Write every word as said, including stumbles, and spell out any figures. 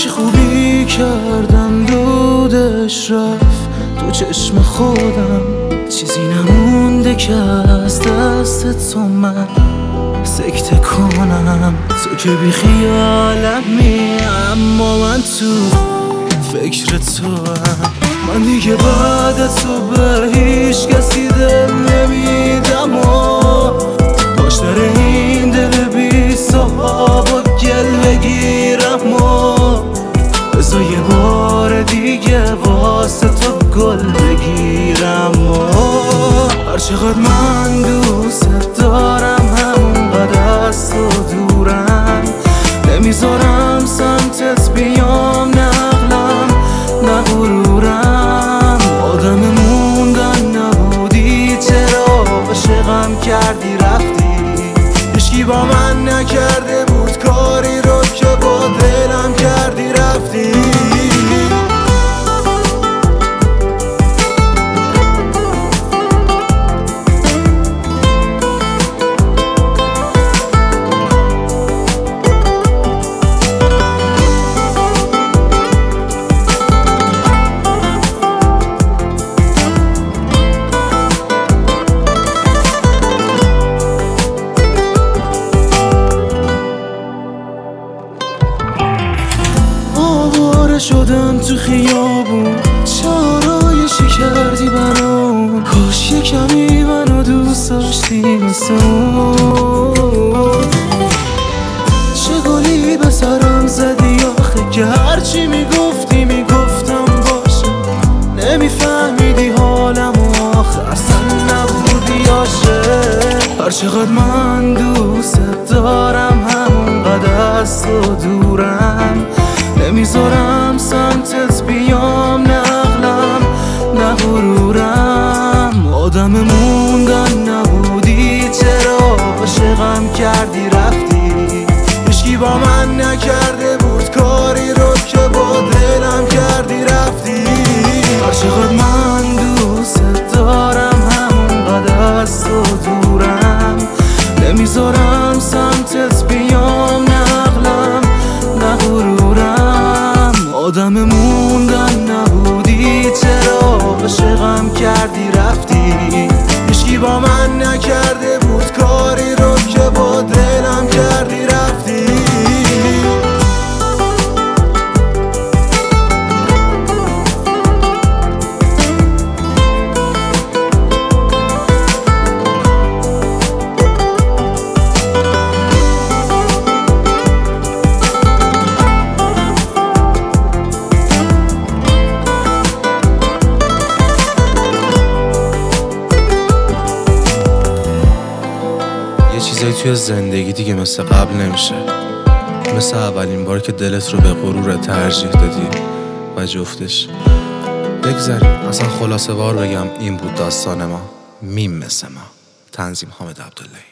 چی خوبی کردم دودش رفت تو چشم خودم، چیزی نمونده که از دست تو من سکته کنم. تو که بی خیالمی اما من تو فکر تو هم. من دیگه بعد تو به هیچ کسی دل نمیدم و پشتر این دل بی صحاب و گل بگیرم و بذار یه بار دیگه واسه تو گل بگیرم و هر چقدر من دوست دارم همونقدر از تو دورم، نمیذارم سمتت بیام، نه عقلم نه غرورم. آدم موندن نبودی، چرا عاشقم کردی رفتی؟ هیچکی با من نکرده بود کاری رو که با دلم کردی رفتی. شدم تو خیابون، چارایشی کردی برام، کاش یه کمی منو دوست داشتی مثل اون. چه گلی به سرم زدی آخه که هرچی میگفتی میگفتم باشه، نمیفهمیدی حالم و آخه اصلا نبودی عاشق. هر چقدر من دوست دارم همونقدر از تو دورم، نمیذارم سمتت بیام، نه عقلم نه غرورم. آدم موندن نبودی، چرا عاشقم کردی رفتی؟ هیچکی با من نکرده بود کاری رو که با دلم کردی رفتی. هر چقدر من دوست دارم همونقدر از تو دورم، نمیذارم سمتت بیام، نه عقلم نه غرورم. آدم موندن نبودی، چرا عاشقم کردی رفتی؟ هیچکی با من نکرده بود کاری رو که با دلم کردی رفتی. چیزایی توی زندگی دیگه مثل قبل نمیشه، مثل اولین بار که دلت رو به غرور ترجیح دادی و جفتش. بگذاریم اصلا خلاصه وار بگم این بود داستان ما، میم مثل ما. تنظیم حامد عبداللهی.